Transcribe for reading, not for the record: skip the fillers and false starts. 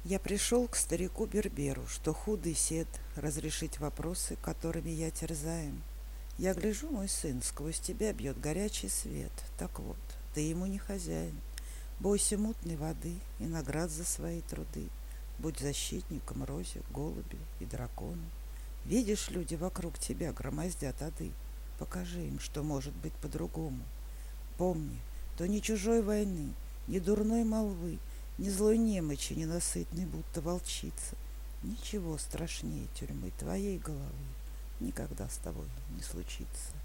Я пришел к старику Берберу, что худый сед, разрешить вопросы, которыми я терзаем. Я гляжу, мой сын, сквозь тебя бьет горячий свет. Так вот, ты ему не хозяин. Бойся мутной воды и наград за свои труды. Будь защитником розе, голубю и дракону. Видишь, люди вокруг тебя громоздят ады. Покажи им, что может быть по-другому. Помни, то ни чужой войны, ни дурной молвы, ни злой немочи ненасытной, будто волчица. Ничего страшнее тюрьмы твоей головы никогда с тобой не случится.